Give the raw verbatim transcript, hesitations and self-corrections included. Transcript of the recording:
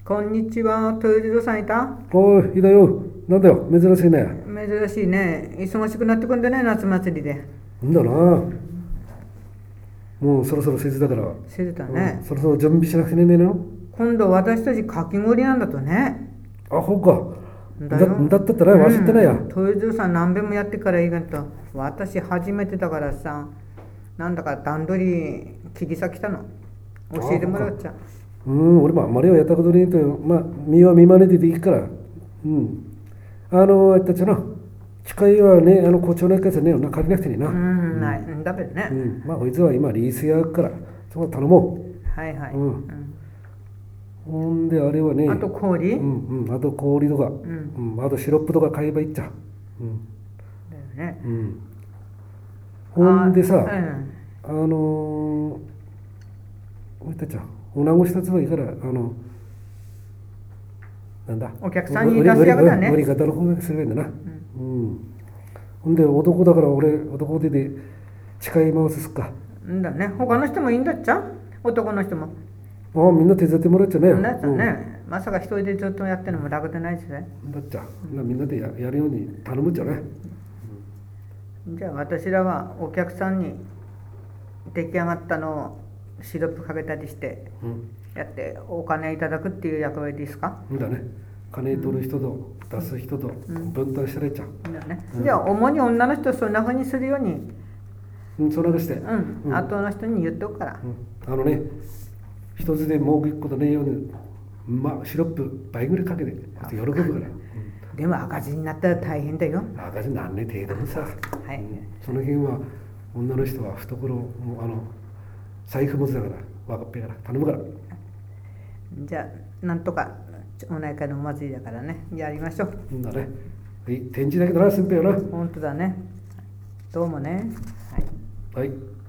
こんにちは、豊次郎さんいた？ おい、いだよ。なんだよ、珍しいね。 珍しいね。忙しくなってくんでね、夏祭りで。 なんだな。もうそろそろ節だから。 してたうんね。 そろそろ準備しなくてねえの。 今度私たちかき氷なんだとね。 あ、ほうか。だだよだったったらわしってないや。 うん豊次郎さん何べんもやってからいいがと。私初めてだからさ、なんだか段取り聞きさ来たの。教えてもらっちゃう。 うん、俺もあんまりはやったことねえとよ。まあ、身は見まねてでいいから。うん。あの、あったっちゃな。近いはね、あの、校長のやつはね、な借りなくてねえな。 うん、ない、んだべね。 うん。まあ、こいつは今リースやから、そこ頼もはいはい。 うんうんう。ほんで、あれはね。 あと氷、 うんうん。あと氷とか。 うんうん。あとシロップとか買えばいいっちゃ。うん。 だよね。 うん。ほんでさ、 あうんあのー、俺たちは、女子一つはいいから、あの、なんだ。 お客さんに出す役だね売り方の方がすればいいんだな。うん。ほんで、男だから俺、男手で誓い回すすっか。 んだね。他の人もいいんだっちゃ男の人も。 ああ、みんな手伝ってもらっちゃね。 だっちゃね、まさか一人でずっとやってるのも楽でないしね。 うん。だっちゃ、みんなでややるように頼むっちゃね。 じゃあ私らはお客さんに出来上がったのをシロップかけたりしてうん。 やってお金いただくっていう役割ですか？ うんだね。金取る人と出す人と分担したらいいっちゃ。 だね。 うんじゃあ主に女の人そんな風にするように、 うん、そんなことして。 うん、 うん後の人に言っとくから。 うん、あのね、一つで文句言うことねえように、まあ、シロップ倍ぐらいかけて、喜ぶから。 でも赤字になったら大変だよ。 うん、赤字なんね程度にさ、 はい。 うん、その辺は女の人は懐もあの財布持ちだから分かっぺから頼むから。 じゃあなんとかお内会のお祭りだからね、やりましょう。 うんだね。はい、展示だけどな、先輩よな。 本当だね。どうもね。はい。 はい。